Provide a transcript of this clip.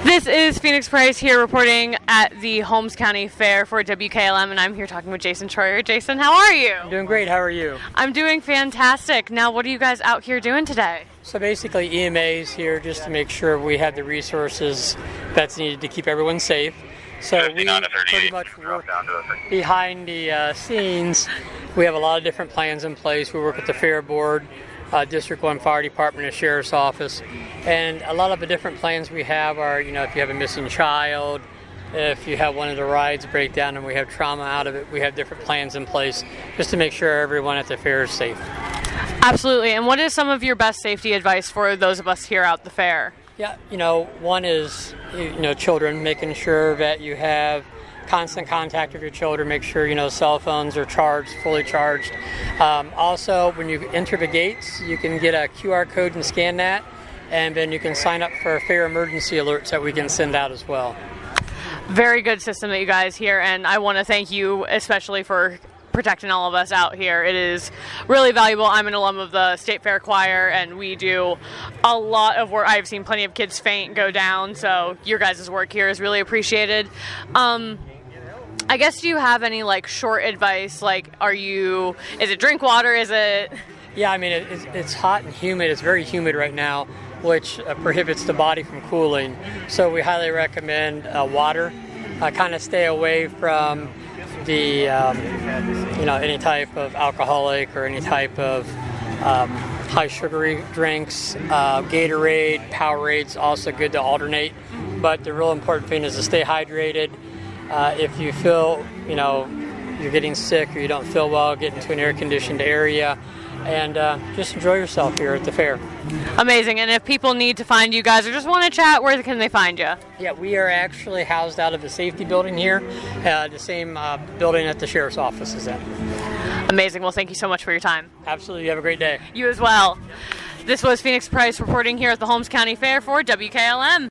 This is Phoenix Price here reporting at the Holmes County Fair for WKLM, and I'm here talking with Jason Troyer. Jason, how are you? I'm doing great. How are you? I'm doing fantastic. Now, what are you guys out here doing today? So basically, EMA is here just to make sure we have the resources that's needed to keep everyone safe. So we pretty much work behind the scenes. We have a lot of different plans in place. We work with the Fair Board, District 1 Fire Department, and Sheriff's Office. And a lot of the different plans we have are, if you have a missing child, if you have one of the rides break down and we have trauma out of it, we have different plans in place just to make sure everyone at the fair is safe. Absolutely. And what is some of your best safety advice for those of us here at the fair? Yeah, one is, children, making sure that you have constant contact with your children, make sure, cell phones are charged, fully charged. Also, when you enter the gates, you can get a QR code and scan that, and then you can sign up for fair emergency alerts that we can send out as well. Very good system that you guys here, and I want to thank you especially for protecting all of us out here. It is really valuable. I'm an alum of the State Fair Choir, and we do a lot of work. I've seen plenty of kids faint, go down, so your guys' work here is really appreciated. I guess, do you have any short advice? Is it drink water? Is it? Yeah, it's hot and humid. It's very humid right now, which prohibits the body from cooling. So we highly recommend water. Kind of stay away from the, any type of alcoholic or any type of high sugary drinks. Gatorade, Powerade's also good to alternate. But the real important thing is to stay hydrated. If you feel, you're getting sick or you don't feel well, get into an air-conditioned area and just enjoy yourself here at the fair. Amazing. And if people need to find you guys or just want to chat, where can they find you? Yeah, we are actually housed out of the safety building here, the same building that the Sheriff's Office is in. Amazing. Well, thank you so much for your time. Absolutely. You have a great day. You as well. This was Phoenix Price reporting here at the Holmes County Fair for WKLM.